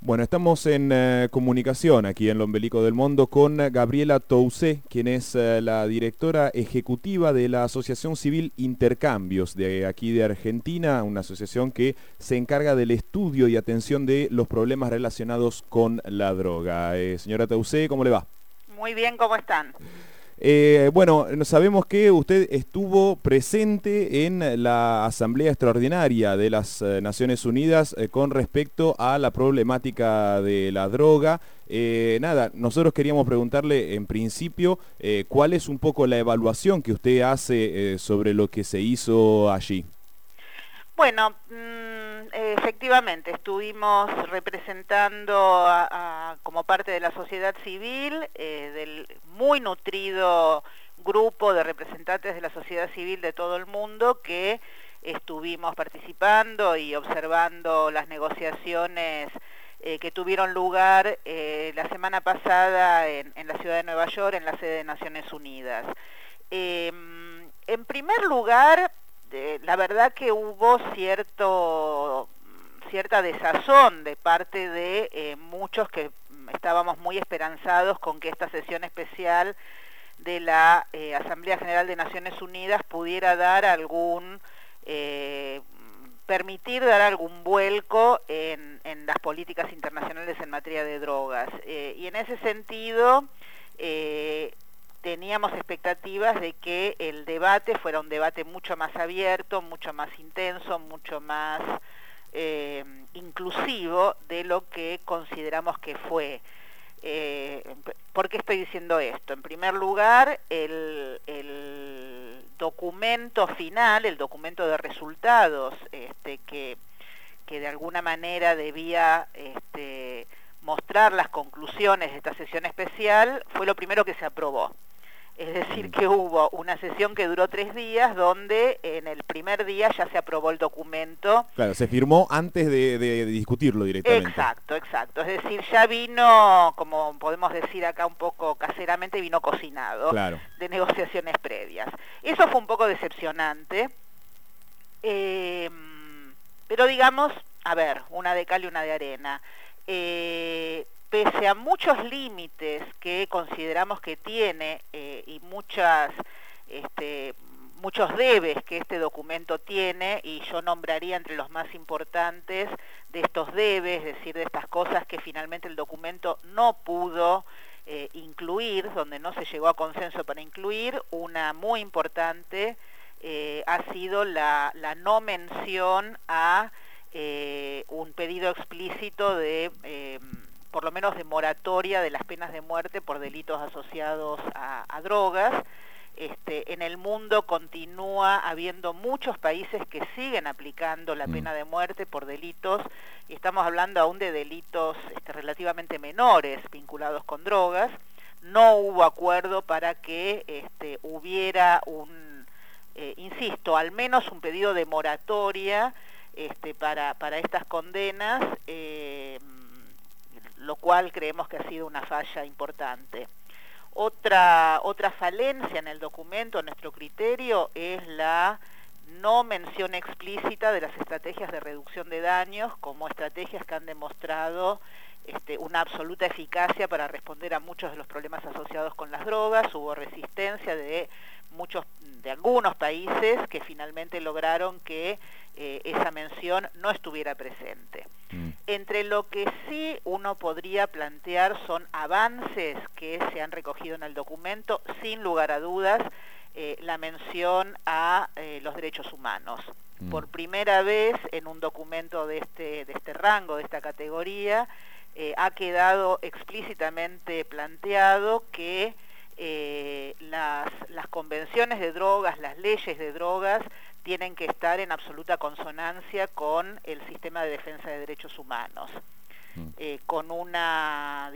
Bueno, estamos en comunicación aquí en Lo Ombelico del Mundo con Gabriela Tousé, quien es la directora ejecutiva de la Asociación Civil Intercambios de aquí de Argentina, una asociación que se encarga del estudio y atención de los problemas relacionados con la droga. Señora Tousé, ¿cómo le va? Muy bien, ¿cómo están? Bueno, sabemos que usted estuvo presente en la Asamblea Extraordinaria de las Naciones Unidas con respecto a la problemática de la droga. Nosotros queríamos preguntarle en principio cuál es un poco la evaluación que usted hace sobre lo que se hizo allí. Bueno, efectivamente, estuvimos representando como parte de la sociedad civil, del muy nutrido grupo de representantes de la sociedad civil de todo el mundo que estuvimos participando y observando las negociaciones que tuvieron lugar la semana pasada en la ciudad de Nueva York, en la sede de Naciones Unidas. En primer lugar, la verdad que hubo cierta desazón de parte de muchos que estábamos muy esperanzados con que esta sesión especial de la Asamblea General de Naciones Unidas pudiera dar permitir dar algún vuelco en las políticas internacionales en materia de drogas. Y en ese sentido, teníamos expectativas de que el debate fuera un debate mucho más abierto, mucho más intenso, mucho más inclusivo de lo que consideramos que fue. ¿Por qué estoy diciendo esto? En primer lugar, el documento final, el documento de resultados, que de alguna manera debía mostrar las conclusiones de esta sesión especial, fue lo primero que se aprobó. Es decir, que hubo una sesión que duró 3 días, donde en el primer día ya se aprobó el documento. Claro, se firmó antes de discutirlo directamente. Exacto. Es decir, ya vino, como podemos decir acá un poco caseramente, vino cocinado, claro, de negociaciones previas. Eso fue un poco decepcionante, pero digamos, a ver, una de cal y una de arena. Pese a muchos límites que consideramos que tiene y muchos debes que este documento tiene, y yo nombraría entre los más importantes de estos debes, es decir, de estas cosas que finalmente el documento no pudo incluir, donde no se llegó a consenso para incluir, una muy importante ha sido la no mención a un pedido explícito de por lo menos de moratoria de las penas de muerte por delitos asociados a drogas. En el mundo continúa habiendo muchos países que siguen aplicando la pena de muerte por delitos, y estamos hablando aún de delitos relativamente menores vinculados con drogas. No hubo acuerdo para que hubiera insisto, al menos un pedido de moratoria para estas condenas, lo cual creemos que ha sido una falla importante. Otra falencia en el documento, a nuestro criterio, es la no mención explícita de las estrategias de reducción de daños como estrategias que han demostrado una absoluta eficacia para responder a muchos de los problemas asociados con las drogas. Hubo resistencia de algunos países que finalmente lograron que esa mención no estuviera presente. Entre lo que sí uno podría plantear son avances que se han recogido en el documento, sin lugar a dudas, la mención a los derechos humanos. Por primera vez en un documento de este rango, de esta categoría, ha quedado explícitamente planteado que las convenciones de drogas, las leyes de drogas, tienen que estar en absoluta consonancia con el sistema de defensa de derechos humanos, con una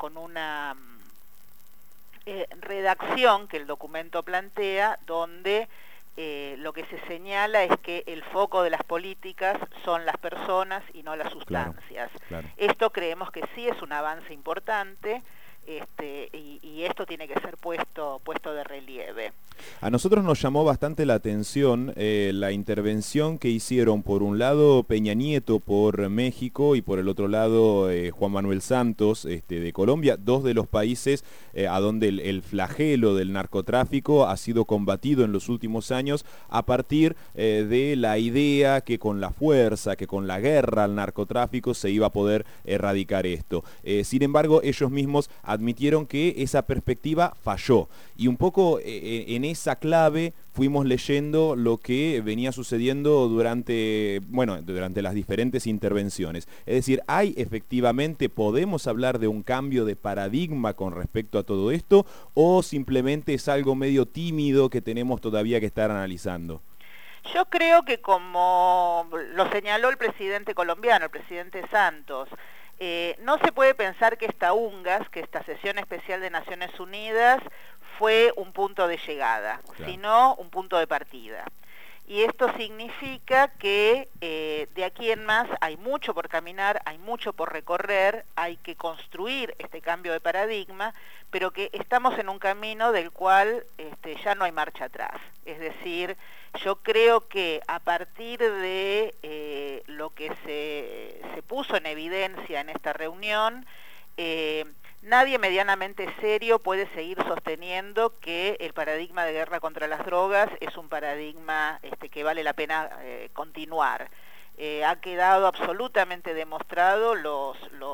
redacción que el documento plantea, donde lo que se señala es que el foco de las políticas son las personas y no las sustancias. Claro. Esto creemos que sí es un avance importante. y esto tiene que ser puesto de relieve. A nosotros nos llamó bastante la atención la intervención que hicieron por un lado Peña Nieto por México y por el otro lado Juan Manuel Santos de Colombia, dos de los países a donde el flagelo del narcotráfico ha sido combatido en los últimos años a partir de la idea que con la fuerza, que con la guerra al narcotráfico se iba a poder erradicar esto. Sin embargo, ellos mismos admitieron que esa perspectiva falló y un poco en esa clave fuimos leyendo lo que venía sucediendo durante las diferentes intervenciones. Es decir, podemos hablar de un cambio de paradigma con respecto a todo esto, o simplemente es algo medio tímido que tenemos todavía que estar analizando. Yo creo que, como lo señaló el presidente colombiano, el presidente Santos, no se puede pensar que esta sesión especial de Naciones Unidas fue un punto de llegada, claro, sino un punto de partida. Y esto significa que de aquí en más hay mucho por caminar, hay mucho por recorrer, hay que construir este cambio de paradigma, pero que estamos en un camino del cual ya no hay marcha atrás. Es decir, yo creo que a partir de lo que se puso en evidencia en esta reunión, nadie medianamente serio puede seguir sosteniendo que el paradigma de guerra contra las drogas es un paradigma que vale la pena continuar. Ha quedado absolutamente demostrado los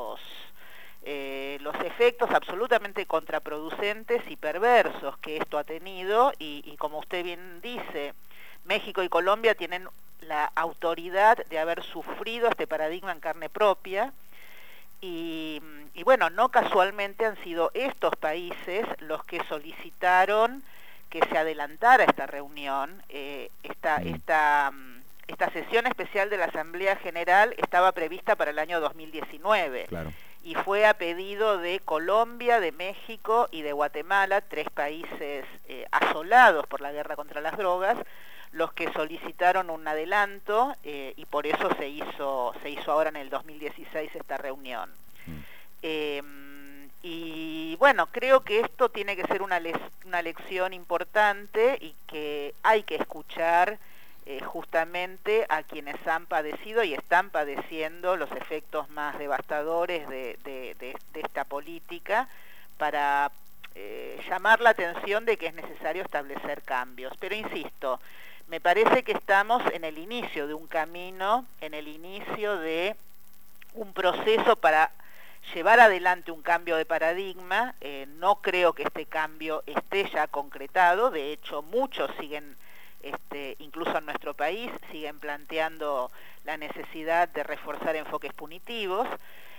efectos absolutamente contraproducentes y perversos que esto ha tenido y como usted bien dice, México y Colombia tienen la autoridad de haber sufrido este paradigma en carne propia. Y bueno, no casualmente han sido estos países los que solicitaron que se adelantara esta reunión. Esta sesión especial de la Asamblea General estaba prevista para el año 2019. Claro. Y fue a pedido de Colombia, de México y de Guatemala, tres países asolados por la guerra contra las drogas, los que solicitaron un adelanto y por eso se hizo ahora en el 2016 esta reunión. Y bueno, creo que esto tiene que ser una lección importante y que hay que escuchar justamente a quienes han padecido y están padeciendo los efectos más devastadores de esta política para llamar la atención de que es necesario establecer cambios. Pero insisto, me parece que estamos en el inicio de un camino, en el inicio de un proceso para llevar adelante un cambio de paradigma. No creo que este cambio esté ya concretado, de hecho muchos siguen, incluso en nuestro país, siguen planteando la necesidad de reforzar enfoques punitivos,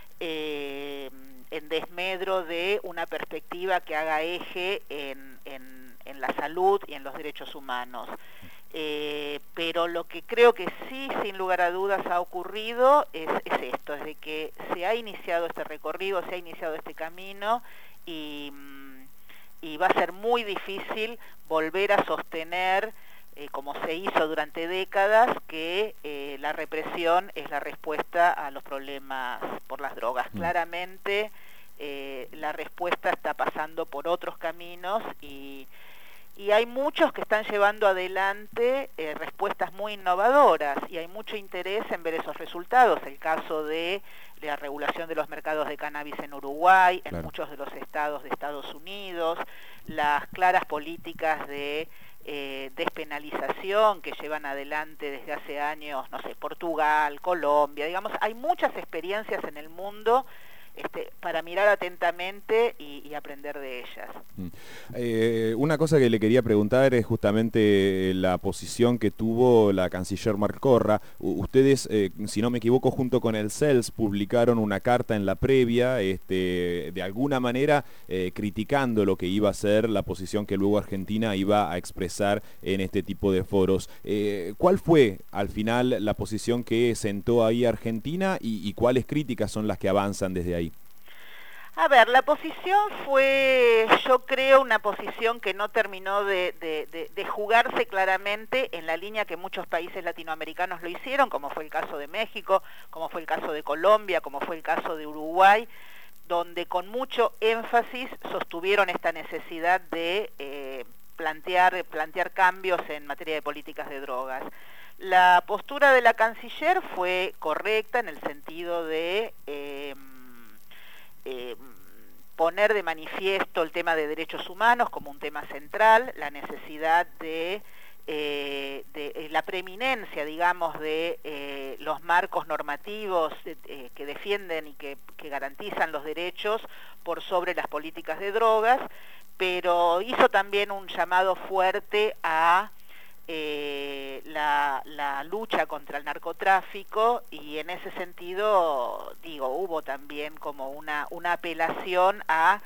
en desmedro de una perspectiva que haga eje en la salud y en los derechos humanos. Pero lo que creo que sí, sin lugar a dudas, ha ocurrido es esto, es de que se ha iniciado este recorrido, se ha iniciado este camino y va a ser muy difícil volver a sostener, como se hizo durante décadas, que la represión es la respuesta a los problemas por las drogas. Claramente la respuesta está pasando por otros caminos y hay muchos que están llevando adelante respuestas muy innovadoras y hay mucho interés en ver esos resultados. El caso de la regulación de los mercados de cannabis en Uruguay, en muchos de los estados de Estados Unidos, las claras políticas de despenalización que llevan adelante desde hace años, no sé, Portugal, Colombia, digamos, hay muchas experiencias en el mundo para mirar atentamente y aprender de ellas. Una cosa que le quería preguntar es justamente la posición que tuvo la canciller Marcorra. Ustedes, si no me equivoco, junto con el CELS publicaron una carta en la previa, de alguna manera criticando lo que iba a ser la posición que luego Argentina iba a expresar en este tipo de foros. ¿Cuál fue al final la posición que sentó ahí Argentina y cuáles críticas son las que avanzan desde ahí? A ver, la posición fue, yo creo, una posición que no terminó de jugarse claramente en la línea que muchos países latinoamericanos lo hicieron, como fue el caso de México, como fue el caso de Colombia, como fue el caso de Uruguay, donde con mucho énfasis sostuvieron esta necesidad de plantear cambios en materia de políticas de drogas. La postura de la canciller fue correcta en el sentido de poner de manifiesto el tema de derechos humanos como un tema central, la necesidad de la preeminencia, digamos, de los marcos normativos que defienden y que garantizan los derechos por sobre las políticas de drogas, pero hizo también un llamado fuerte a la lucha contra el narcotráfico, y en ese sentido, digo, hubo también como una apelación a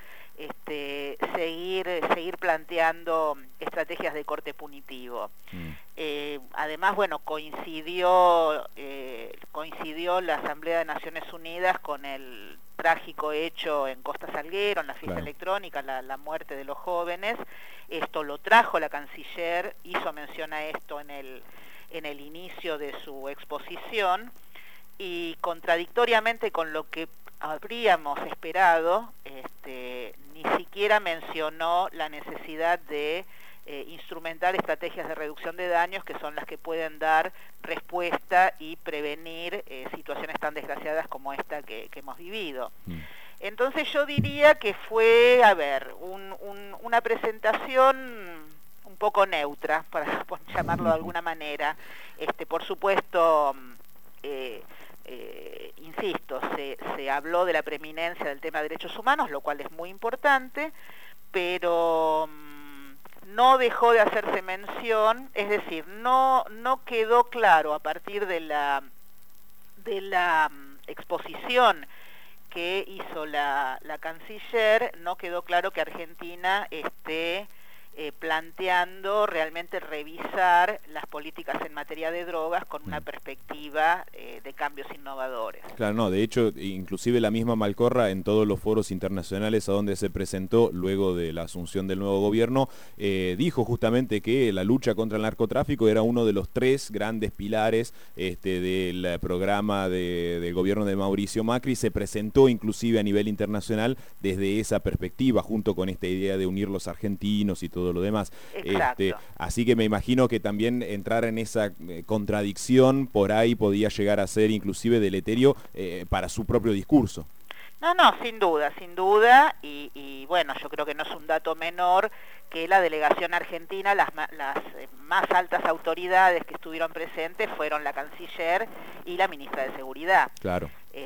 seguir planteando estrategias de corte punitivo. Además, bueno, coincidió la Asamblea de Naciones Unidas con el trágico hecho en Costa Salguero, en la fiesta electrónica, la muerte de los jóvenes. Esto lo trajo la canciller, hizo mención a esto en el inicio de su exposición, y contradictoriamente con lo que habríamos esperado, ni siquiera mencionó la necesidad de instrumentar estrategias de reducción de daños, que son las que pueden dar respuesta y prevenir situaciones tan desgraciadas como esta que hemos vivido. Entonces yo diría que fue, una presentación un poco neutra, para llamarlo de alguna manera. Por supuesto, insisto, se habló de la preeminencia del tema de derechos humanos, lo cual es muy importante, pero no dejó de hacerse mención, es decir, no quedó claro a partir de la exposición que hizo la canciller, no quedó claro que Argentina esté planteando realmente revisar las políticas en materia de drogas con una perspectiva de cambios innovadores. Claro, no, de hecho, inclusive la misma Malcorra, en todos los foros internacionales a donde se presentó luego de la asunción del nuevo gobierno, dijo justamente que la lucha contra el narcotráfico era uno de los 3 grandes pilares del programa del gobierno de Mauricio Macri. Se presentó inclusive a nivel internacional desde esa perspectiva, junto con esta idea de unir los argentinos y todo lo demás. Así que me imagino que también entrar en esa contradicción por ahí podía llegar a ser inclusive deleterio para su propio discurso. No, sin duda, y bueno, yo creo que no es un dato menor que la delegación argentina, las más altas autoridades que estuvieron presentes fueron la canciller y la ministra de Seguridad. Claro.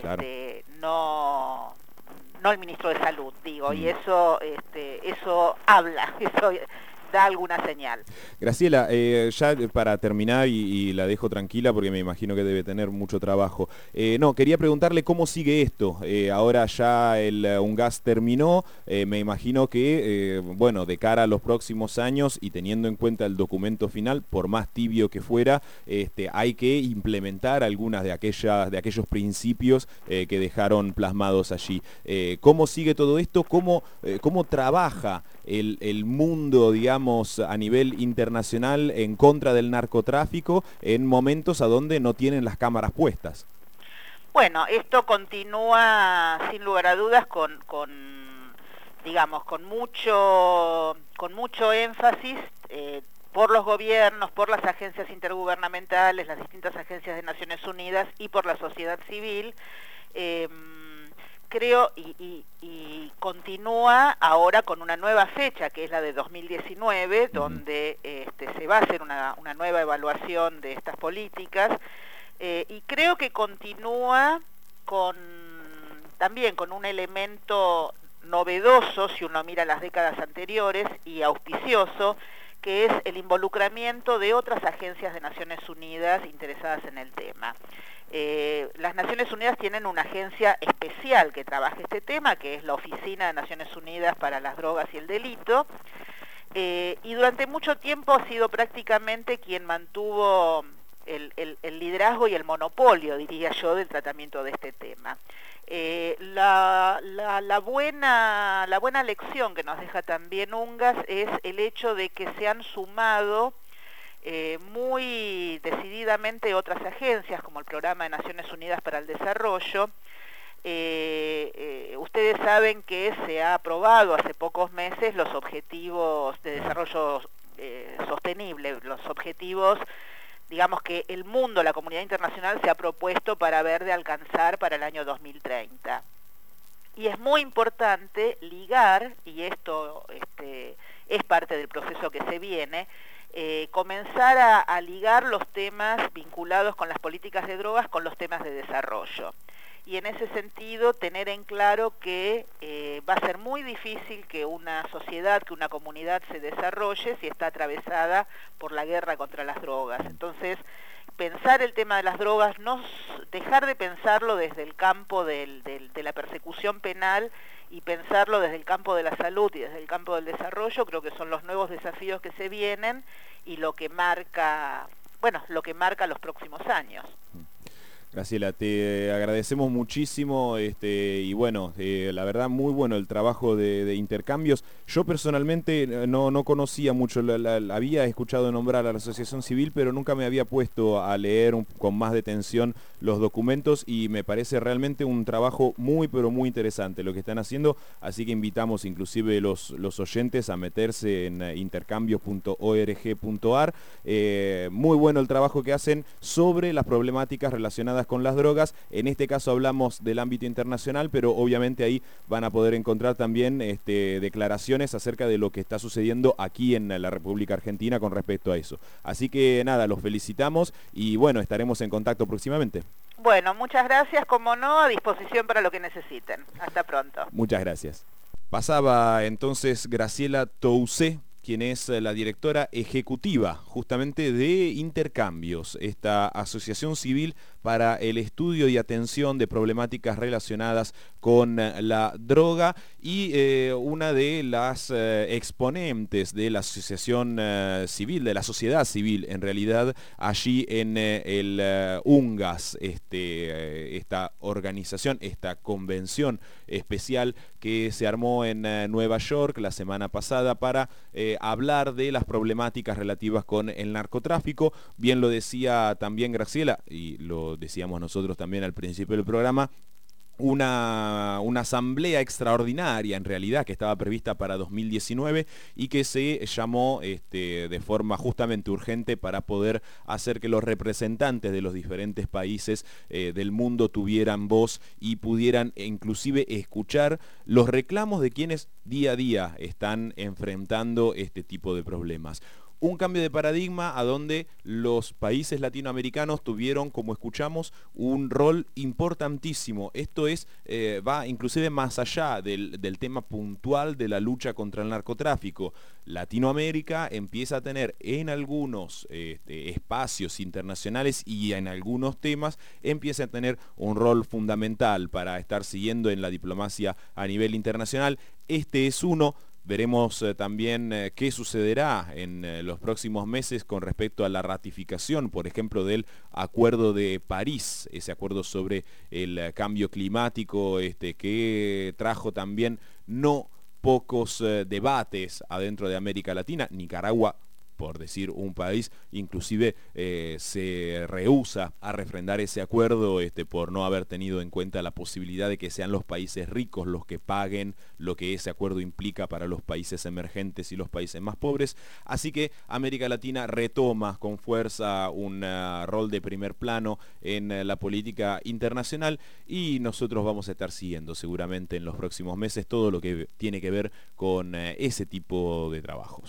No el ministro de Salud, digo, y eso habla, eso da alguna señal. Graciela, ya para terminar, y la dejo tranquila porque me imagino que debe tener mucho trabajo. Quería preguntarle cómo sigue esto. Ahora ya el UNGAS terminó, me imagino que, de cara a los próximos años y teniendo en cuenta el documento final, por más tibio que fuera, hay que implementar algunas de aquellos principios que dejaron plasmados allí. ¿Cómo sigue todo esto? ¿Cómo trabaja el mundo, digamos, a nivel internacional en contra del narcotráfico en momentos a donde no tienen las cámaras puestas? Bueno, esto continúa sin lugar a dudas con mucho énfasis por los gobiernos, por las agencias intergubernamentales, las distintas agencias de Naciones Unidas y por la sociedad civil. Creo, y continúa ahora con una nueva fecha, que es la de 2019, donde se va a hacer una nueva evaluación de estas políticas, y creo que continúa también con un elemento novedoso, si uno mira las décadas anteriores, y auspicioso, que es el involucramiento de otras agencias de Naciones Unidas interesadas en el tema. Las Naciones Unidas tienen una agencia especial que trabaja este tema, que es la Oficina de Naciones Unidas para las Drogas y el Delito, y durante mucho tiempo ha sido prácticamente quien mantuvo el liderazgo y el monopolio, diría yo, del tratamiento de este tema. La buena lección que nos deja también UNGAS es el hecho de que se han sumado muy decididamente otras agencias, como el Programa de Naciones Unidas para el Desarrollo. Usted ustedes saben que se ha aprobado hace pocos meses los objetivos de desarrollo sostenible, los objetivos, digamos, que el mundo, la comunidad internacional se ha propuesto para ver de alcanzar para el año 2030. Y es muy importante ligar, y esto es parte del proceso que se viene, comenzar a ligar los temas vinculados con las políticas de drogas con los temas de desarrollo. Y en ese sentido tener en claro que va a ser muy difícil que una sociedad, que una comunidad se desarrolle si está atravesada por la guerra contra las drogas. Entonces, pensar el tema de las drogas, no dejar de pensarlo desde el campo de la persecución penal y pensarlo desde el campo de la salud y desde el campo del desarrollo, creo que son los nuevos desafíos que se vienen y lo que marca, los próximos años. Graciela, te agradecemos muchísimo y bueno, la verdad muy bueno el trabajo de intercambios. Yo personalmente no conocía mucho, había escuchado nombrar a la Asociación Civil, pero nunca me había puesto a leer con más detención los documentos y me parece realmente un trabajo muy pero muy interesante lo que están haciendo, así que invitamos inclusive los oyentes a meterse en intercambios.org.ar. Muy bueno el trabajo que hacen sobre las problemáticas relacionadas con las drogas. En este caso hablamos del ámbito internacional, pero obviamente ahí van a poder encontrar también declaraciones acerca de lo que está sucediendo aquí en la República Argentina con respecto a eso. Así que nada, los felicitamos y bueno, estaremos en contacto próximamente. Bueno, muchas gracias, como no, a disposición para lo que necesiten. Hasta pronto. Muchas gracias. Pasaba entonces Graciela Tousé, quien es la directora ejecutiva justamente de Intercambios, esta asociación civil para el estudio y atención de problemáticas relacionadas con la droga y una de las exponentes de la asociación civil, de la sociedad civil en realidad, allí en el UNGAS, esta organización, esta convención especial que se armó en Nueva York la semana pasada para hablar de las problemáticas relativas con el narcotráfico. Bien lo decía también Graciela, y lo decíamos nosotros también al principio del programa, una asamblea extraordinaria en realidad que estaba prevista para 2019 y que se llamó de forma justamente urgente para poder hacer que los representantes de los diferentes países del mundo tuvieran voz y pudieran inclusive escuchar los reclamos de quienes día a día están enfrentando este tipo de problemas. Un cambio de paradigma a donde los países latinoamericanos tuvieron, como escuchamos, un rol importantísimo. Esto va inclusive más allá del tema puntual de la lucha contra el narcotráfico. Latinoamérica empieza a tener en algunos espacios internacionales y en algunos temas empieza a tener un rol fundamental para estar siguiendo en la diplomacia a nivel internacional. Este es uno. Veremos también qué sucederá en los próximos meses con respecto a la ratificación, por ejemplo, del Acuerdo de París, ese acuerdo sobre el cambio climático que trajo también no pocos debates adentro de América Latina. Nicaragua, por decir un país, inclusive se rehúsa a refrendar ese acuerdo por no haber tenido en cuenta la posibilidad de que sean los países ricos los que paguen lo que ese acuerdo implica para los países emergentes y los países más pobres. Así que América Latina retoma con fuerza un rol de primer plano en la política internacional y nosotros vamos a estar siguiendo seguramente en los próximos meses todo lo que tiene que ver con ese tipo de trabajos.